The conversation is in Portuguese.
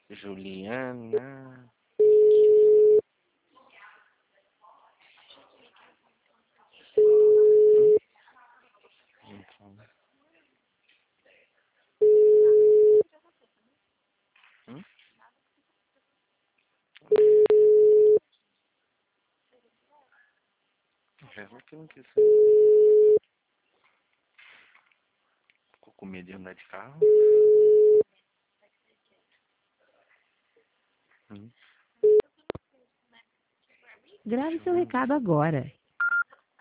Juliana. Então. Hum? Já que não quis. Ficou com medo de andar de carro. Grave seu recado agora.